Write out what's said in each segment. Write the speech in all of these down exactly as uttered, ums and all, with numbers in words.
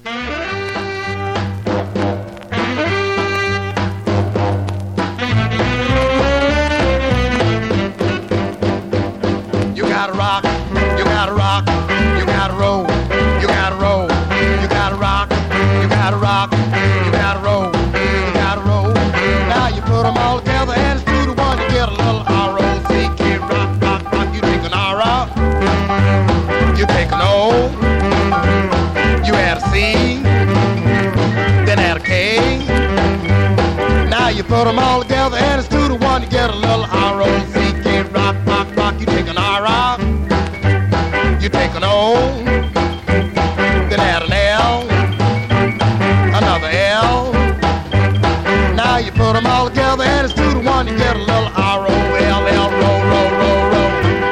You gotta rock, you gotta rock, you gotta roll, you gotta roll, you gotta rock, you gotta rock, you gotta roll, you gotta roll. Now you put them all together and it's two to one, you get a little R O C K, rock, rock, rock. You take an R out, you take an O, you add a C, then add a K. Now you put them all together and it's two to one, you get a little R O C K, rock, rock, rock. You take an R out, you take an O, then add an L, another L. Now you put them all together and it's two to one, you get a little R O L L, roll, roll, roll, roll.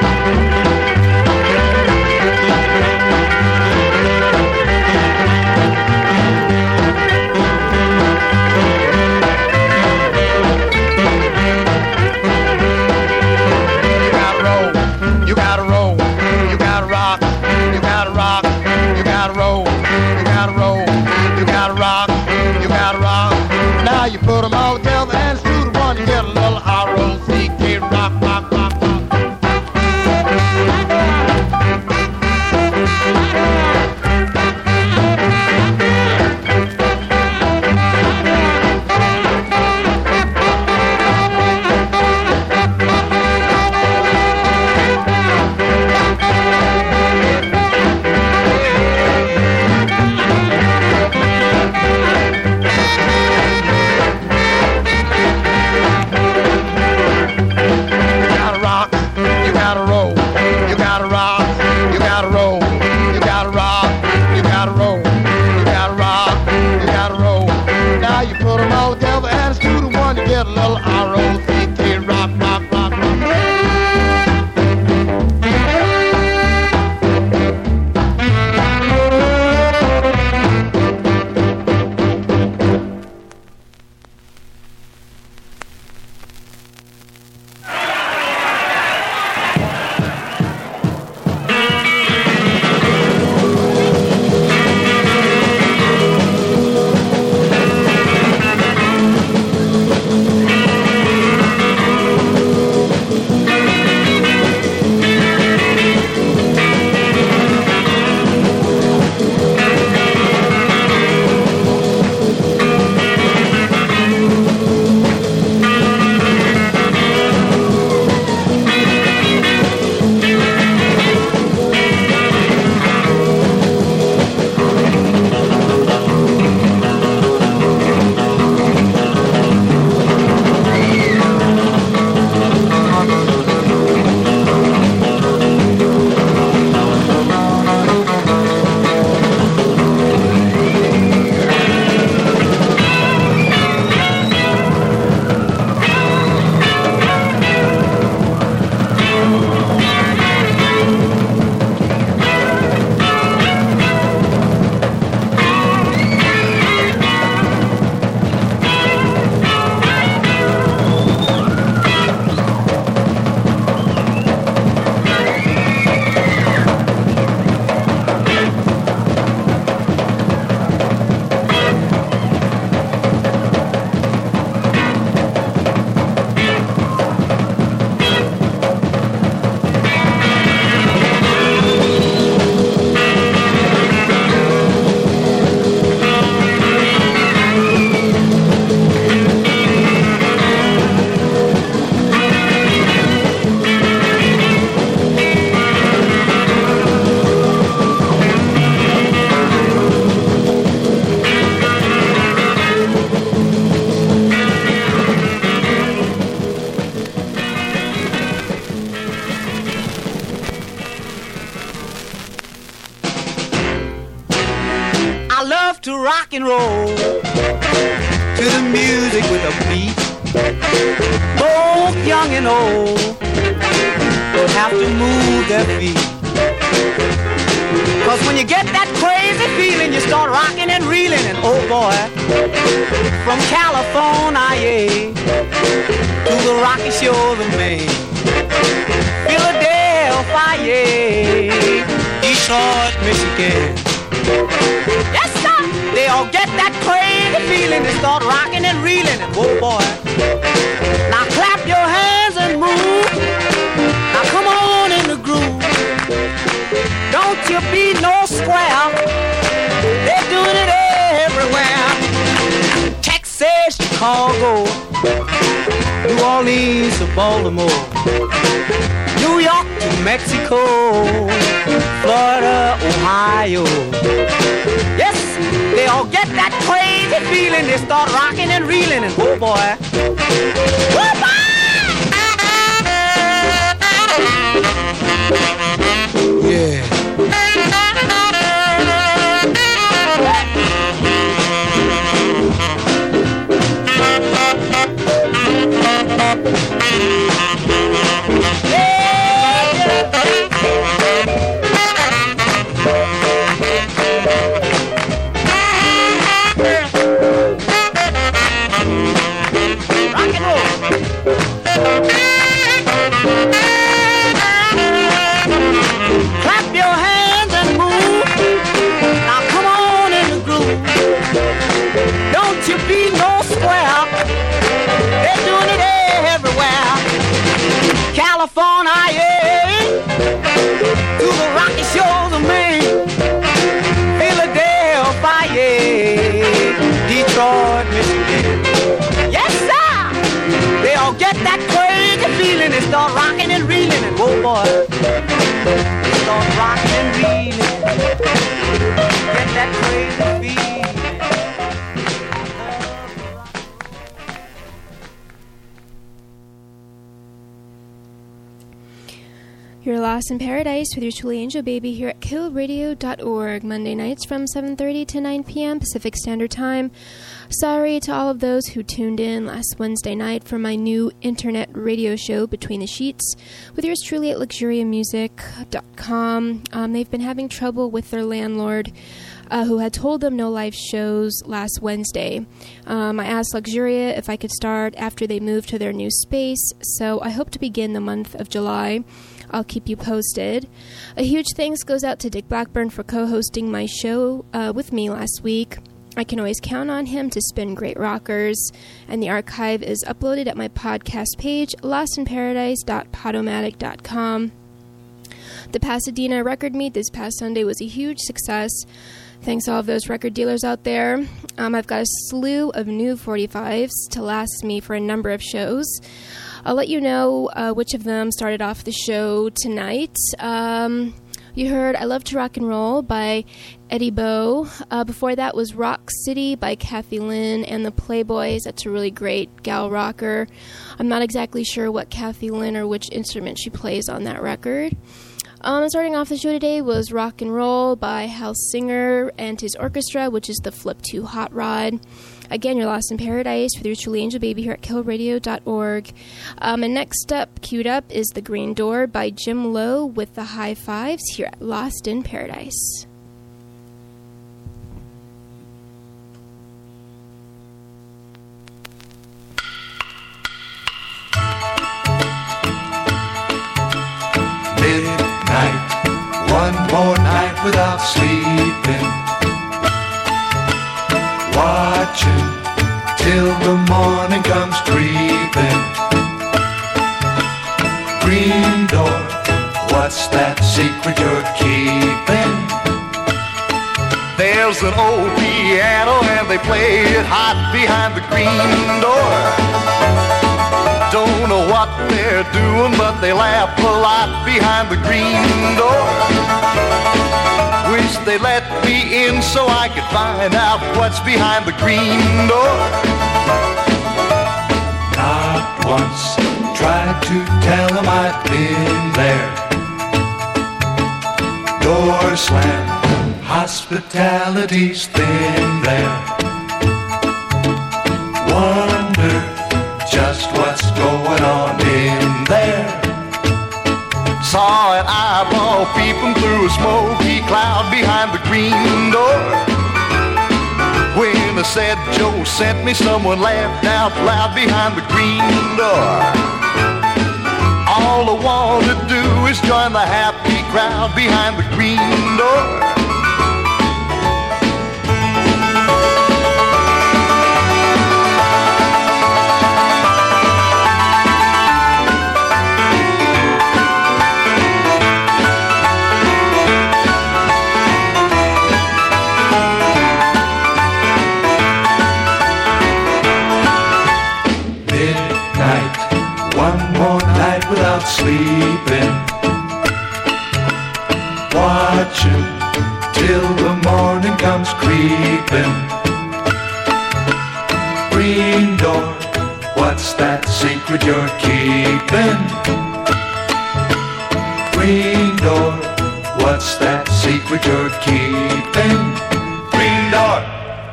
You gotta roll, you gotta rock, you gotta rock, you gotta roll, you gotta roll, you gotta rock, you gotta rock. Now you put them all together and it's two to one, you get a little R O C K, rock, rock, rock, rock. Get a little R O C K, rock, rock, rock, rock. To rock and roll to the music with a beat. Both young and old have to move their feet. Cause when you get that crazy feeling, you start rocking and reeling. And oh boy, from California to the rocky shores of Maine, Philadelphia, Detroit, Michigan. Yes, sir. all get that crazy feeling. They start rocking and reeling. And whoa, boy. Now clap your hands and move. Now come on in the groove. Don't you be no square. They're doing it everywhere. Texas, Chicago, New Orleans to Baltimore, New York to Mexico, Florida, Ohio. Yes, they all get that crazy feeling. They start rocking and reeling. And whoa, boy. Whoa, boy! Yeah. California, yeah, to the rocky shores of Maine, Philadelphia, yeah, Detroit, Michigan. Yes, sir. They all get that crazy feeling. They start rocking and reeling. And whoa, boy, they start rocking and reeling. Get that crazy feeling. You're Lost in Paradise with your truly Angel Baby here at kill radio dot org, Monday nights from seven thirty to nine p.m. Pacific Standard Time. Sorry to all of those who tuned in last Wednesday night for my new internet radio show, Between the Sheets, with yours truly at luxuria music dot com. Um, they've been having trouble with their landlord, Uh, who had told them no live shows last Wednesday. Um, I asked Luxuria if I could start after they moved to their new space, so I hope to begin the month of July. I'll keep you posted. A huge thanks goes out to Dick Blackburn for co-hosting my show uh, with me last week. I can always count on him to spin great rockers, and the archive is uploaded at my podcast page, lost in paradise dot podomatic dot com. The Pasadena record meet this past Sunday was a huge success. Thanks to all of those record dealers out there. Um, I've got a slew of new forty-fives to last me for a number of shows. I'll let you know uh, which of them started off the show tonight. Um, you heard I Love to Rock and Roll by Eddie Bow. Uh, before that was Rock City by Kathy Lynn and the Playboys. That's a really great gal rocker. I'm not exactly sure what Kathy Lynn or which instrument she plays on that record. Um, starting off the show today was Rock and Roll by Hal Singer and his orchestra, which is the Flip two Hot Rod. Again, you're Lost in Paradise with your truly Angel Baby here at kill radio dot org. Um, and next up, queued up, is The Green Door by Jim Lowe with the High Fives here at Lost in Paradise. Midnight, one more night without sleeping, watching till the morning comes creeping. Green door, what's that secret you're keeping? There's an old piano and they play it hot behind the green door. Don't know what they're doing, but they laugh a lot behind the green door. Wish they let me in so I could find out what's behind the green door. Not once tried to tell them I'd been there. Door slammed, hospitality's thin there. Wonder just what's going on in there. Saw an eyeball peeping through a smoky cloud behind the green door. When I said Joe sent me, someone laughed out loud behind the green door. All I want to do is join the happy crowd behind the green door. watching till the morning comes creeping. Green door, what's that secret you're keeping? Green door, what's that secret you're keeping? Green door.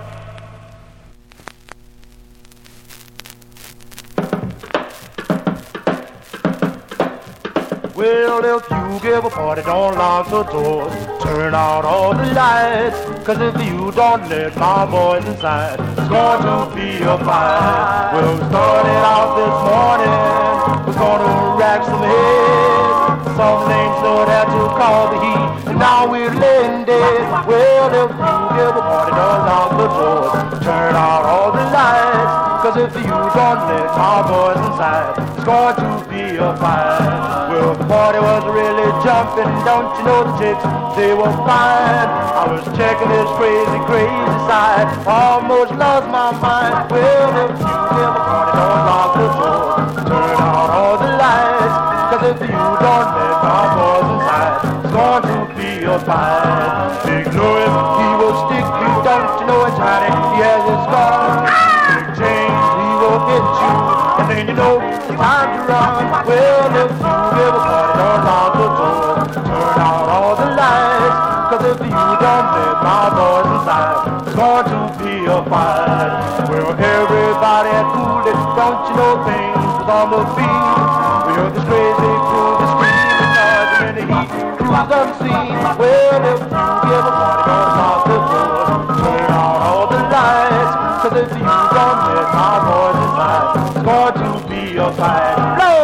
Well, if you give a party, don't lock the doors, turn out all the lights, cause if you don't let my boys inside, it's going to be a fight. Well, we started out this morning, we're gonna rack some heads, some names know how to call the heat, and now we're laying dead. Well, if you give a party, don't lock the doors, turn out all the lights, cause if you don't let my boys inside, it's going to be a fight. Well, the party was really jumping, don't you know the chicks, they were fine. I was checking this crazy, crazy side, almost lost my mind. Well, if you give a party, don't lock the door, turn out all the lights, cause if you don't let my boys inside, it's going to be a fight. Big Louis, he will stick you, don't you know it's Johnny, he has his scar. Big James, he will hit you, and then you know it's time to run. Well, if you give a party, don't lock the door, turn out all the lights, cause if you don't let my boys inside, it's going to be a fight. Well, everybody had cooled it, don't you know things was on the beat. We heard this crazy crew, this screaming noise, and in the heat, cruise unseen. Well, if you give a party, don't lock the door, turn out all the lights, cause if you don't let my boys inside, it's going to be a fight. Blow!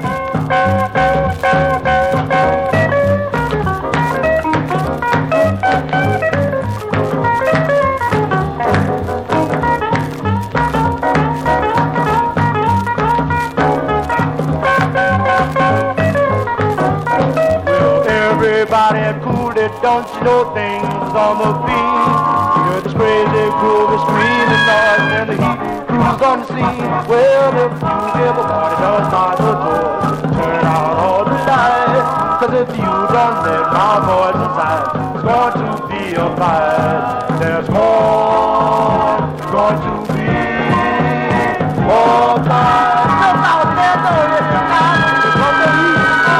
Everybody had cooled it, don't you know things on the beat. We heard this crazy groove, screaming noise, and the heat cruised on the scene. Well, if you give a party, don't lock the door, turn out all the lights, cause if you don't let my boys inside, it's going to be a fight. There's more going to be more fight. Just out there, though, it's the time to go to eat.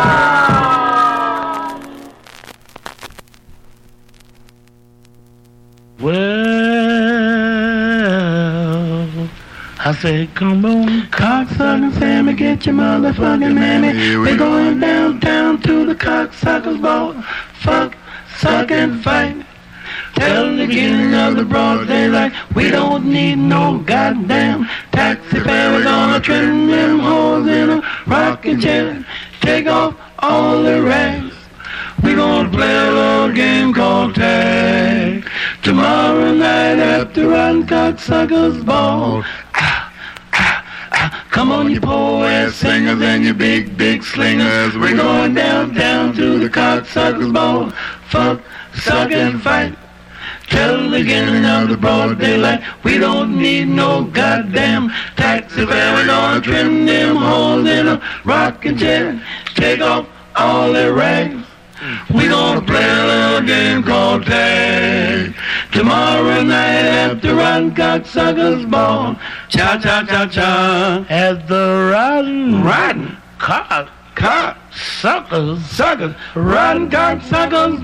Well, I said, come on, cocksucker Sammy, get your motherfucking mammy. We're going downtown to the cocksuckers ball. Fuck, suck, and fight. Tell the beginning of the broad daylight, we don't need no goddamn taxi fare. We're gonna trim them hoes in a rocking chair, take off all the rags. We gonna play a little game called tag. Tomorrow night after Rotten Cocksuckers Ball. Ah, ah, ah. Come on, you poor ass singers and you big, big slingers. We're going downtown to the Cocksuckers Ball. Fuck, suck, and fight. Till the beginning of the broad daylight, we don't need no goddamn taxi fare. We're gonna trim them holes in a rocking chair, take off all their rags. We gonna play a little game called tag. Tomorrow night after Rotten Cocksuckers Ball. Cha cha cha cha. At the rotten, rotten cock, cock, suckers, suckers, Rotten Cocksuckers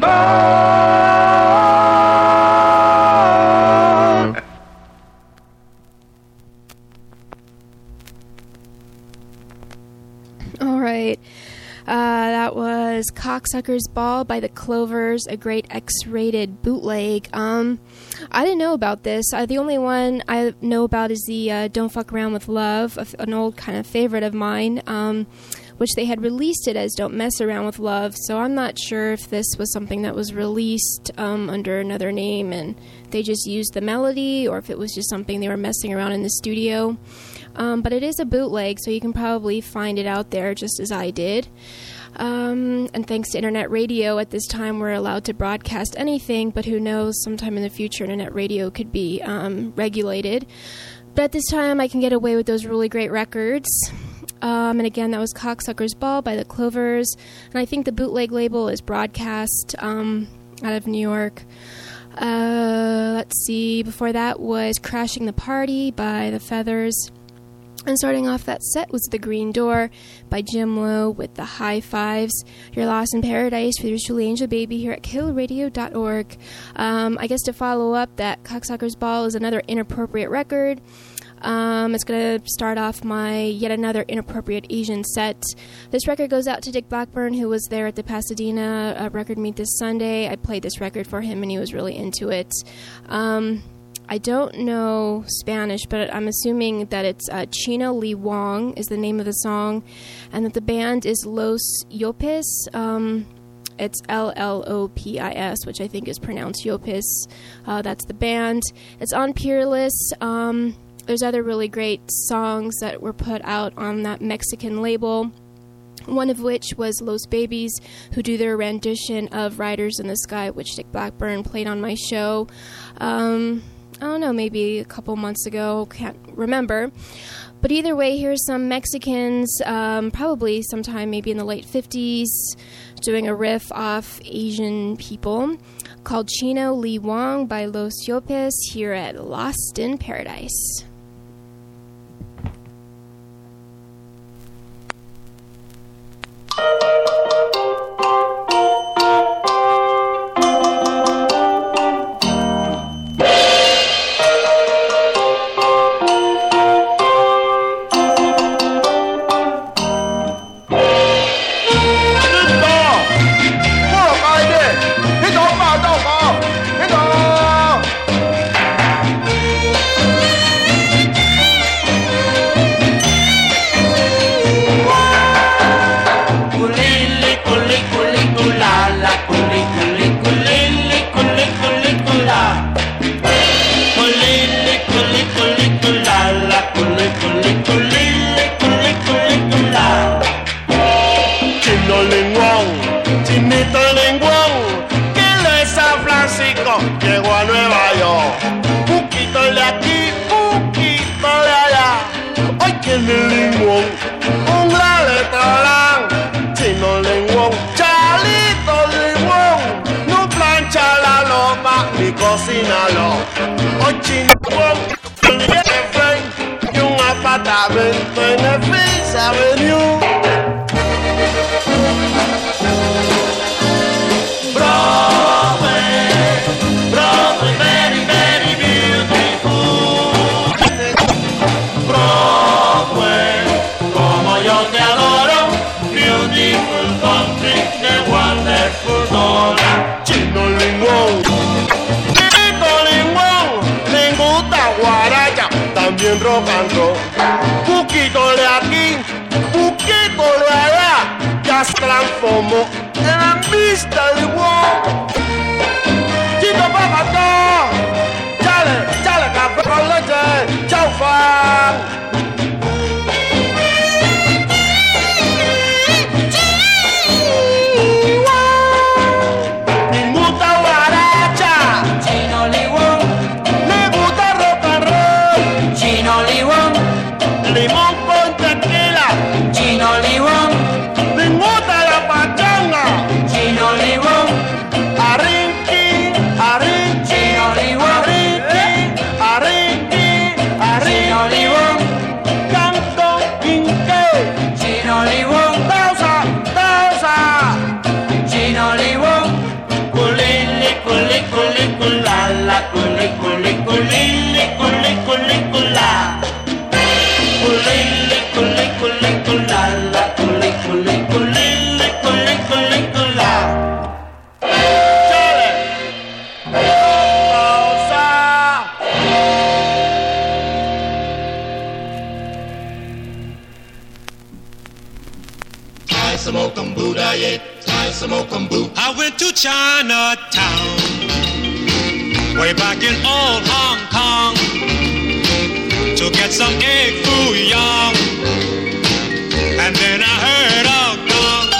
Ball. All right. Uh, that was Cocksuckers Ball by the Clovers, a great X-rated bootleg. Um, I didn't know about this. Uh, the only one I know about is the uh, Don't Fuck Around with Love, an old kind of favorite of mine, um, which they had released it as Don't Mess Around with Love. So I'm not sure if this was something that was released um, under another name and they just used the melody, or if it was just something they were messing around in the studio. Um, but it is a bootleg, so you can probably find it out there just as I did. Um, and thanks to internet radio, at this time we're allowed to broadcast anything, but who knows, sometime in the future internet radio could be um, regulated. But at this time I can get away with those really great records. Um, and again, that was Cocksucker's Ball by the Clovers. And I think the bootleg label is Broadcast um, out of New York. Uh, let's see. Before that was Crashing the Party by the Feathers. And starting off that set was The Green Door by Jim Lowe with the High Fives. You're Lost in Paradise with your truly Angel Baby here at kill radio dot org. Um, I guess to follow up, that Cocksucker's Ball is another inappropriate record. Um, it's going to start off my yet another inappropriate Asian set. This record goes out to Dick Blackburn, who was there at the Pasadena uh, record meet this Sunday. I played this record for him, and he was really into it. Um... I don't know Spanish, but I'm assuming that it's uh, Chino Lee Wong is the name of the song, and that the band is Los Yopis. Um, it's L L O P I S, which I think is pronounced Yopis. Uh, that's the band. It's on Peerless. Um, there's other really great songs that were put out on that Mexican label, one of which was Los Babies, who do their rendition of Riders in the Sky, which Dick Blackburn played on my show. Um... I don't know, maybe a couple months ago, can't remember. But either way, here's some Mexicans, um, probably sometime maybe in the late fifties, doing a riff off Asian people, called Chino Lee Wong by Los Yopis here at Lost in Paradise. Cocínalo, hoy Chino Wong tiene y un apartamento en el Fifth Avenue. Broadway, Broadway, very, very beautiful. Broadway, como yo te adoro, beautiful country, the wonderful dollar. Chino Limón. También rock and roll, poquito de aquí, poquito de allá, ya se transformó en la vista de wow. Chico papá, chale, chale café con leche, chau fan. I went to Chinatown, way back in old Hong Kong, to get some egg foo young, and then I heard a gong.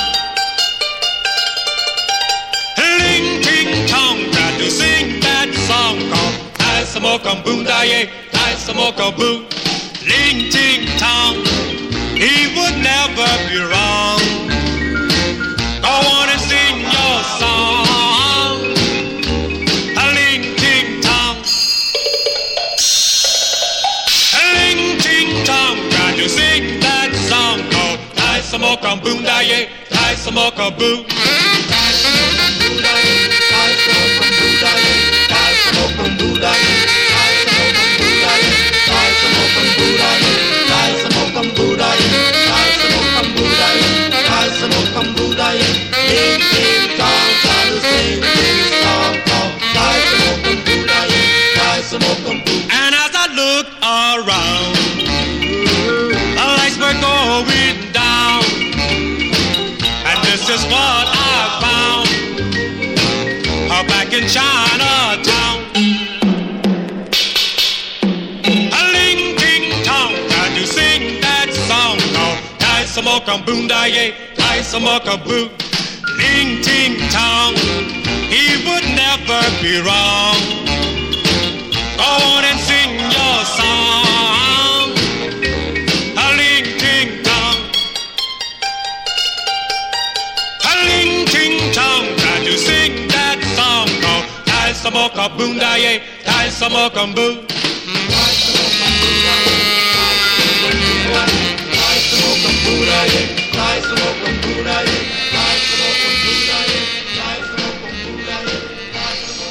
Ling ting tong, tried to sing that song called I smoke a boo, I smoke a boo. Ling ting tong, he would never be wrong. Go on and sing your song. A ling ting tong. A ling ting tong. Got to sing that song called Tai Samoka Boom Da Ye. Tai Samoka Boom. Tai Samoka Boom Da Ye. Tai Samoka Boom Da Ye. Tai Samoka Boom Da Ye. Tai Samoka Boom Da Ye. Tai Samoka Boom Da Ye. Tai Samoka Boom Da Ye. Tai Samoka Boom Da Ye. Ding ding dong, try to sing this song called Tai Samoka Boom Da Ye. Tai Samoka Boom. And as I look around, the lights were going down, and this is what I found. Uh, back in Chinatown. A ling ting tong, can you sing that song called Tai Samoka Boom Da Ye, Tai Samoka Boo. Ling ting tong, he would never be wrong. Go on and sing your song. A ling ting tong. A ling ting tong, can you sing that song called Tai Samoka Boom Da Ye, Tai Samoka Boo. Tai Samoka Boom Da Ye, Tai Samoka Boom Da Ye, Tai Samoka Boom Da Ye, Tai Samoka Boom Da Ye, Tai Samoka Boom Da Ye, Tai Samoka.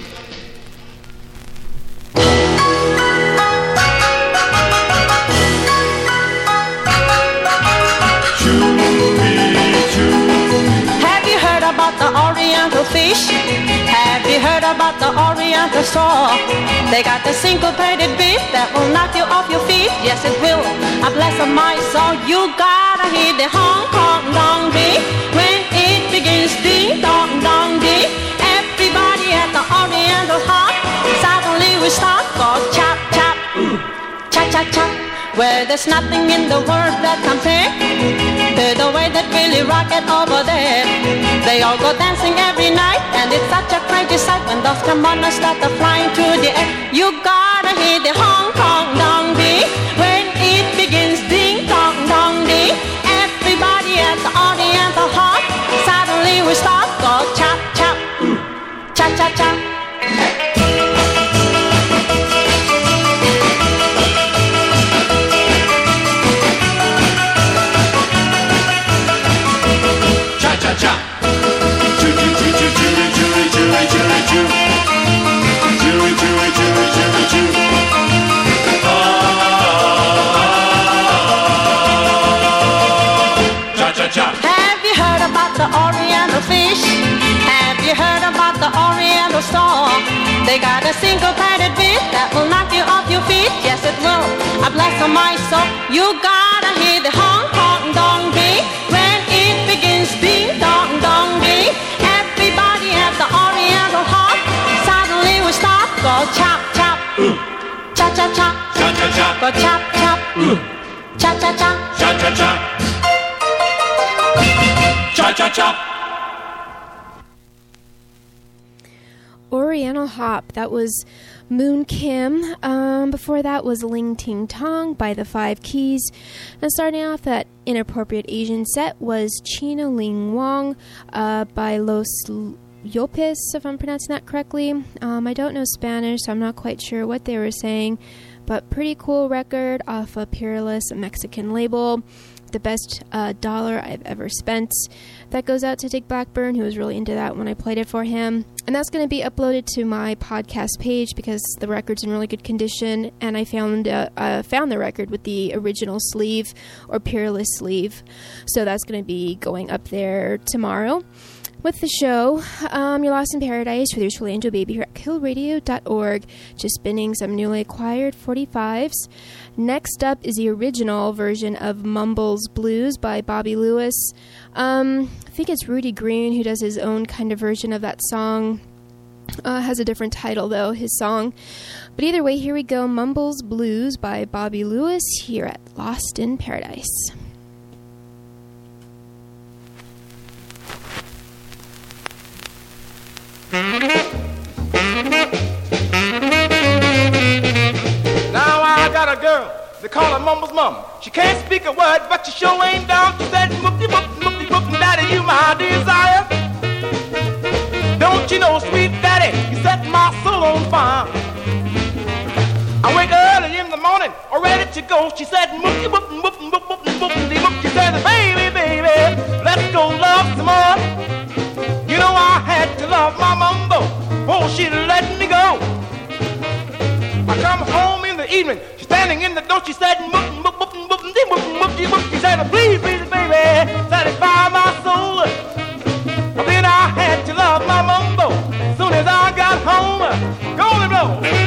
Have you heard about the Oriental fish? Have you heard about the Oriental straw? They got the syncopated beat that will knock you off your feet. Yes, it will. I bless my soul. You gotta hear the Hong Kong dong beat when it begins. Ding dong dong ding. Everybody at the Oriental hop. Suddenly we start go chop chop, cha cha cha. Where there's nothing in the world that compares to the way that Billy rock it over there. They all go dancing every night, and it's such a crazy sight when those kimonos start to flying through the air. You gotta hear the Hong Kong dong beat when it begins. Ding dong dong ding. Everybody at the Oriental hop. Suddenly we start go chop chop, cha cha cha. Cha-cha-cha. Choo-choo-choo-choo-choo-choo-choo-choo-choo. Choo-choo-choo-choo-choo-choo-choo. Cha-cha-cha. Have you heard about the Oriental fish? Have you heard about the Oriental straw? They got a syncopated beat that will knock you off your feet. Yes, it will. I bless my soul. You gotta hear the Hong Kong dong beat when it begins. Ding dong dong beat. Everybody at the Oriental hop. Suddenly we stop. Go chop chop. Cha cha cha. Cha cha cha. Go chop chop. Cha cha cha. Cha cha cha. Cha cha cha. Oriental Hop. That was Moon Kim. Um, before that was Ling Ting Tong by the Five Keys. And starting off that inappropriate Asian set was Chino Ling Wong uh, by Los Yopis, if I'm pronouncing that correctly. Um, I don't know Spanish, so I'm not quite sure what they were saying. But pretty cool record off a Peerless, a Mexican label. The best uh, dollar I've ever spent. That goes out to Dick Blackburn, who was really into that when I played it for him. And that's going to be uploaded to my podcast page because the record's in really good condition. And I found uh, uh, found the record with the original sleeve or Peerless sleeve. So that's going to be going up there tomorrow. With the show, um, You're Lost in Paradise with your truly Angel Baby here at kill radio dot org. Just spinning some newly acquired forty-fives. Next up is the original version of Mumbles Blues by Bobby Lewis. Um, I think it's Rudy Green who does his own kind of version of that song. Uh, has a different title, though, his song. But either way, here we go. Mumbles Blues by Bobby Lewis here at Lost in Paradise. Now I got a girl They call her Mumbles Mum. She can't speak a word, but she sure ain't down. She said, "Moopty moop, moopty moop, daddy, you my desire. Don't you know, sweet daddy, you set my soul on fire. I wake early in the morning, all ready to go." She said, "Moopty moop, moop, moop, moop, moopty moop." She said, "Baby, baby, let's go love some more." You know I had to love my mumbo before she let me go. I come home in the evening, she's standing in the door. She said, "Moop, moop, moop, moop, moop, moop, moop." She said, "Please, please, baby, satisfy my soul." But then I had to love my mumbo. As soon as I got home, golden blow.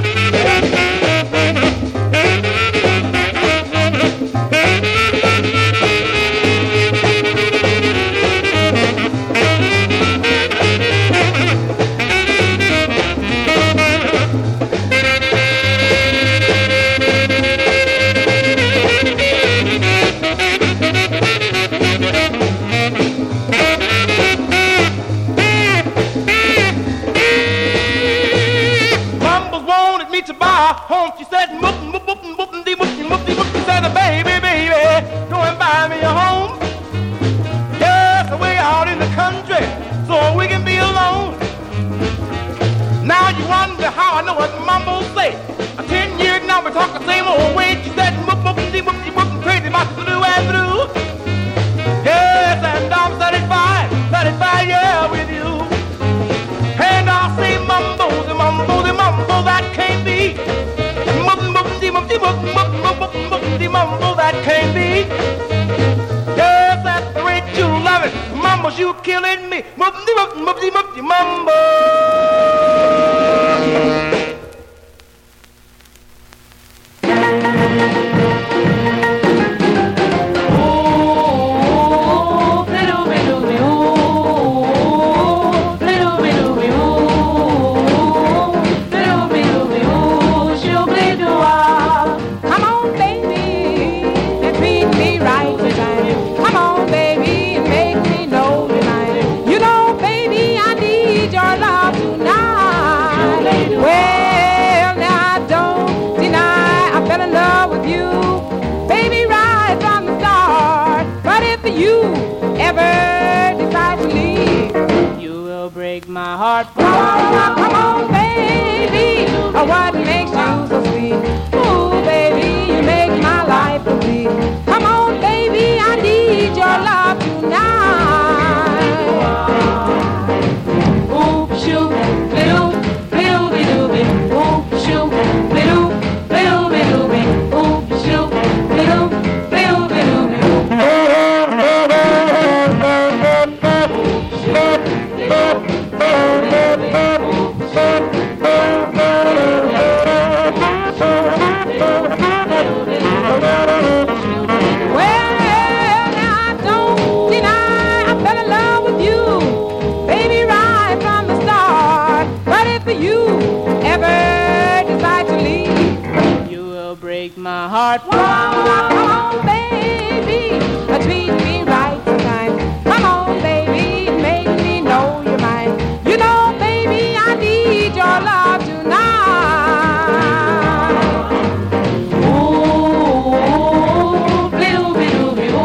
Home, she said, "Moop, moop, moop, moop, dee, moop, moop, dee, moop." She said, "Baby, baby, go and buy me a home. Just away out in the country, so we can be alone." Now you wonder how I know what the mumbo say. Ten years now we talk the same old way. She said, "Moop, moop, dee, moop, dee, moop," crazy about to do and do. Yes, and I'm satisfied, satisfied, yeah, with you. And I'll say mumbo, the mumbo, the mumbo that can't be. The mumbo that can't be. Yes, that's the way you love it. Mumbo's you killing me. Mumbo, mumbo, mumbo, mumbo. My heart, come on, baby. Oh, what makes you so sweet? Ooh, baby, you make my life complete. Come on, baby, I need your love tonight. Ooh, shoot, little, little, little bit. Ooh, shoot, little, little, little bit. Ooh, shoot, little, little, little bit. My heart, come on, baby, treat me right tonight. Come on, baby, make me know you're mine. You know, baby, I need your love tonight. Ooh, blue, blue, blue,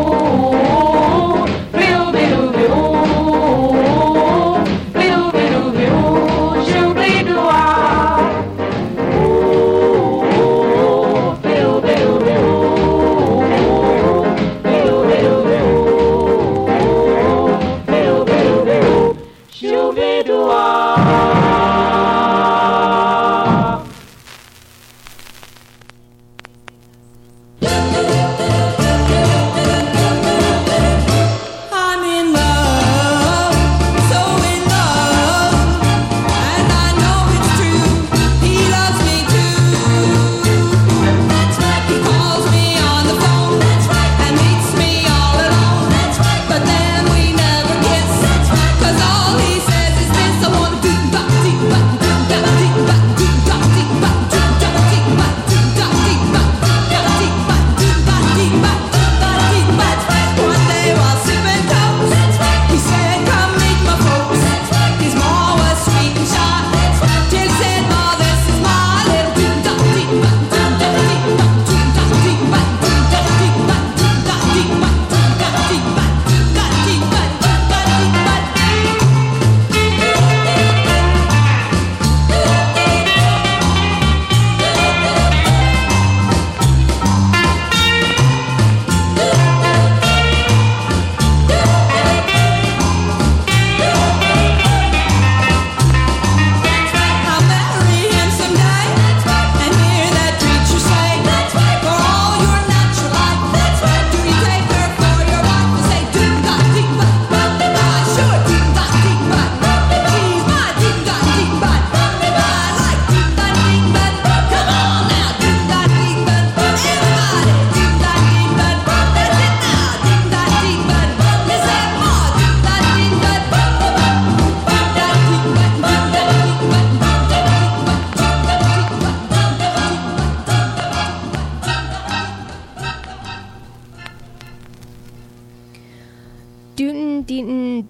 blue, blue, blue, blue, blue, blue, shoo, blue, blue. But then we never kiss. 'Cause all he says is this: I wanna do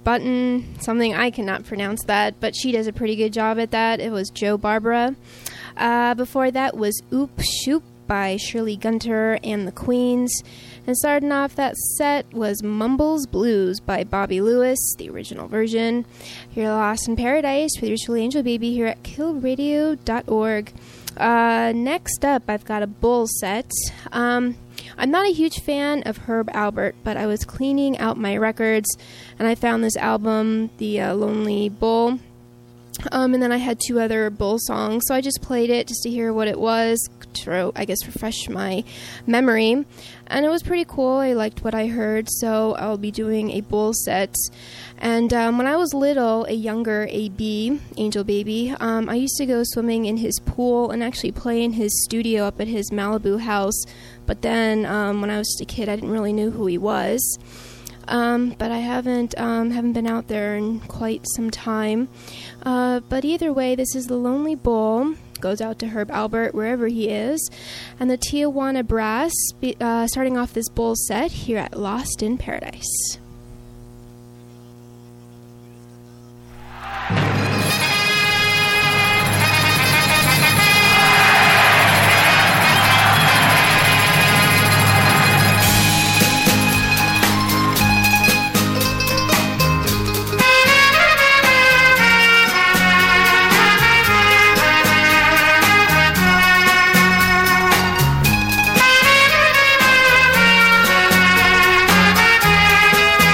Button, something I cannot pronounce that, but she does a pretty good job at that. It was Joe Barbara. Uh, before that was Oop Shoop by Shirley Gunter and the Queens. And starting off that set was Mumbles Blues by Bobby Lewis, the original version. You're Lost in Paradise with your Chili Angel Baby here at kill radio dot org. Uh, next up, I've got a Bull set. Um, I'm not a huge fan of Herb Alpert, but I was cleaning out my records, and I found this album, The uh, Lonely Bull. Um, and then I had two other Bull songs, so I just played it just to hear what it was, to, I guess, refresh my memory. And it was pretty cool. I liked what I heard, so I'll be doing a Bull set. And um, when I was little, a younger A B, Angel Baby, um, I used to go swimming in his pool and actually play in his studio up at his Malibu house. But then um, when I was just a kid, I didn't really know who he was. Um, but I haven't um, haven't been out there in quite some time. Uh, but either way, this is The Lonely Bull. Goes out to Herb Alpert wherever he is. And the Tijuana Brass, uh, starting off this Bull set here at Lost in Paradise. Thank you.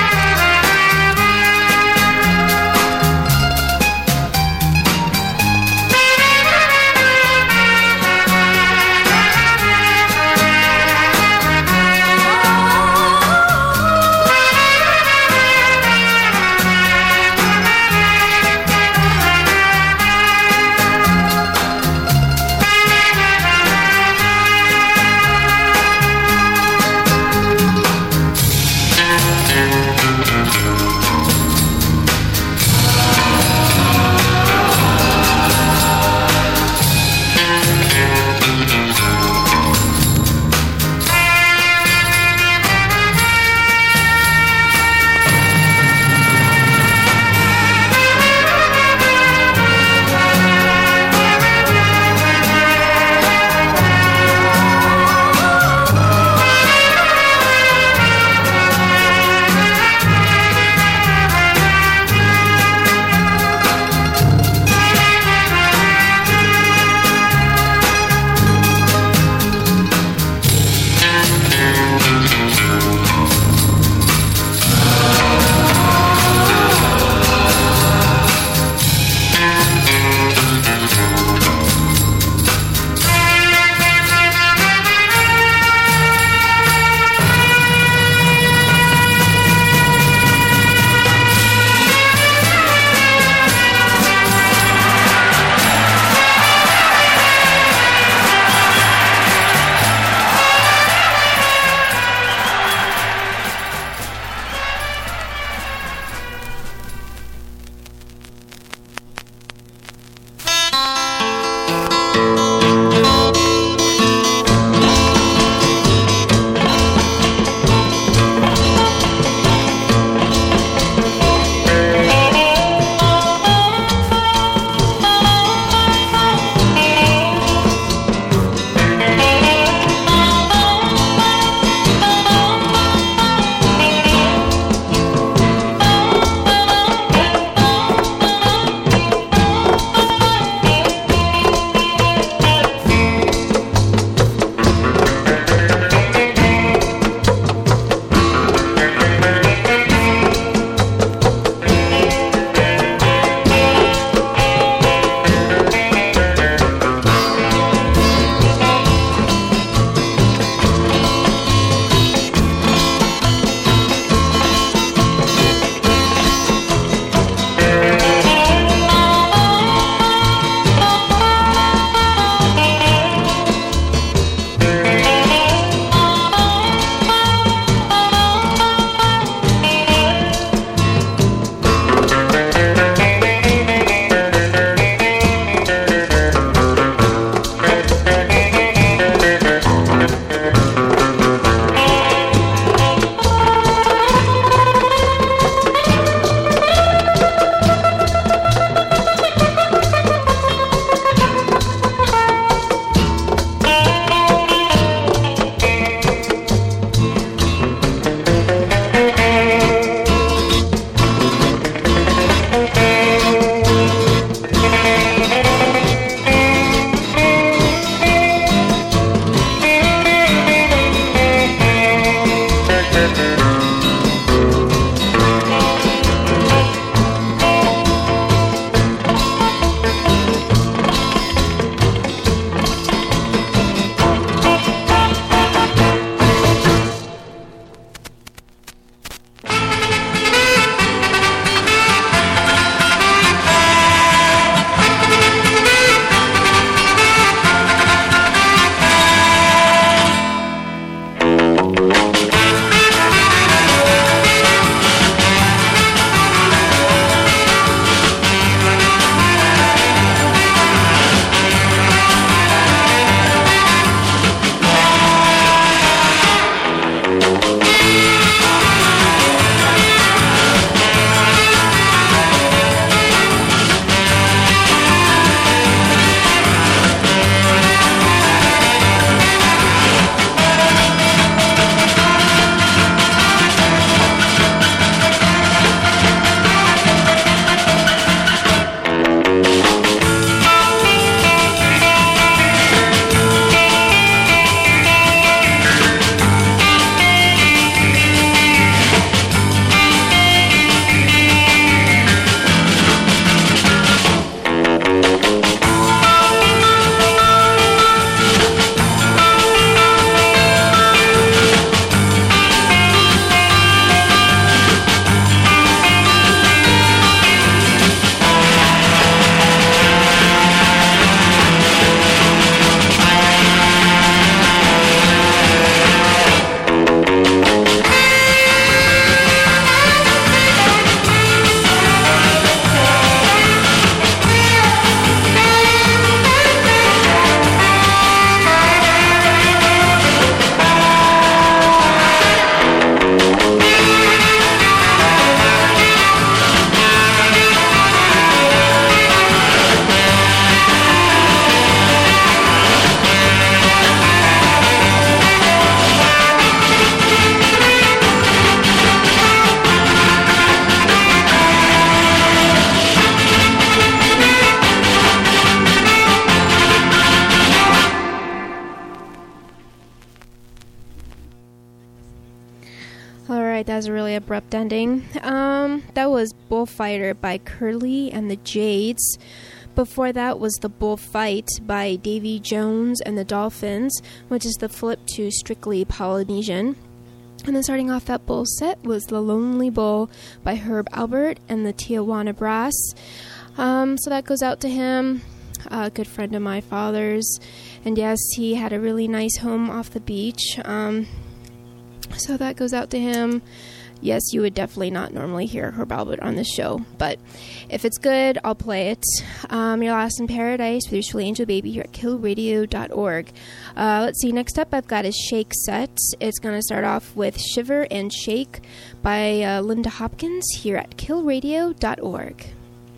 right, that was a really abrupt ending. Um, that was Bullfighter by Curly and the Jades. Before that was The Bullfight by Davy Jones and the Dolphins, which is the flip to Strictly Polynesian. And then starting off that bull set was The Lonely Bull by Herb Albert and the Tijuana Brass. Um, so that goes out to him, a good friend of my father's. And yes, he had a really nice home off the beach. Um, so that goes out to him. Yes, you would definitely not normally hear Herb Albert on this show, but if it's good, I'll play it. Um, You're Lost in Paradise with your Shirley Angel Baby here at kill radio dot org. Uh, let's see, next up I've got a Shake set. It's going to start off with Shiver and Shake by uh, Linda Hopkins here at kill radio dot org.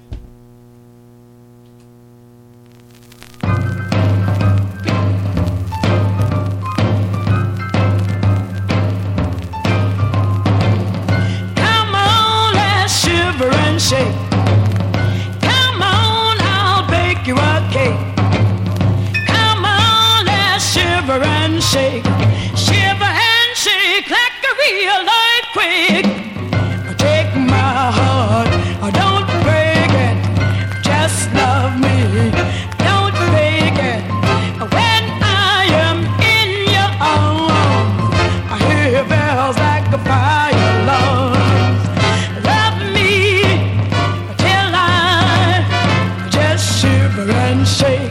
Shake. Come on, I'll bake you a cake. Come on, let's shiver and shake. Shiver and shake like a real earthquake. Take my heart, don't break it. Just love me, don't fake it. When I am in your arms, I hear bells like a fire alarm. And shake.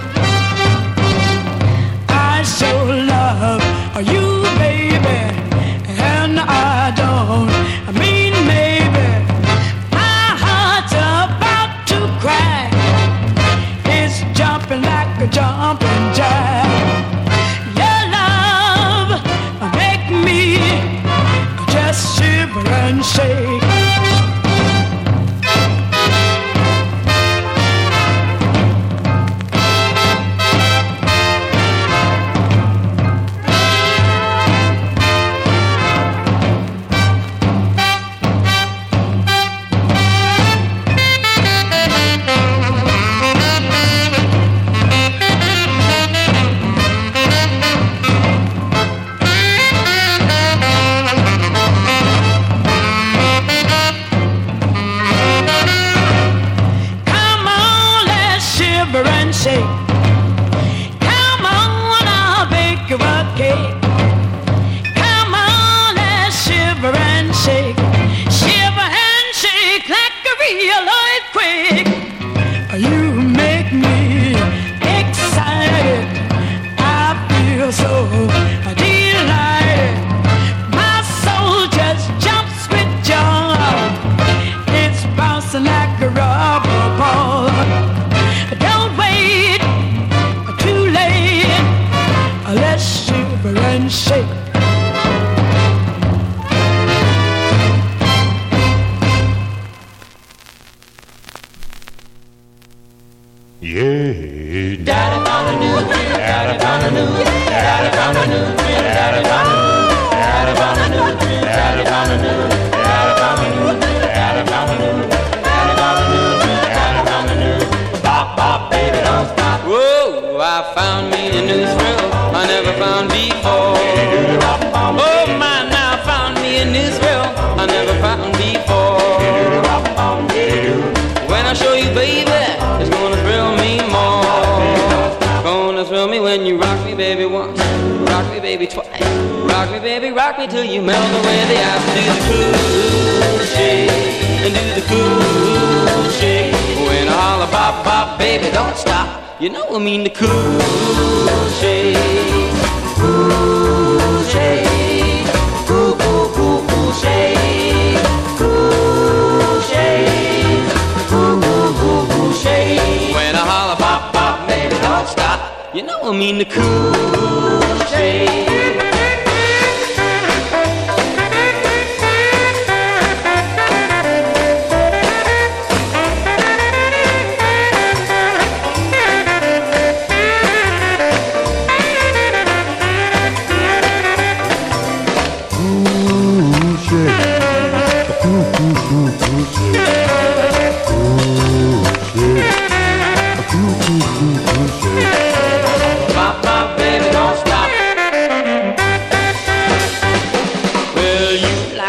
I so love you, baby, and I don't mean maybe. My heart's about to crack. It's jumping like a jumping jack. Your love make me just shiver and shake.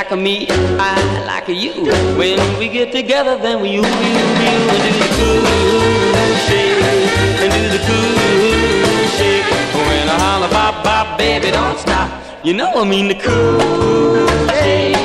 like me, I like you. When we get together, then we you, you, you do the cool shake and do the cool shake. When I holler bop bop, baby, don't stop. You know I mean the cool shake.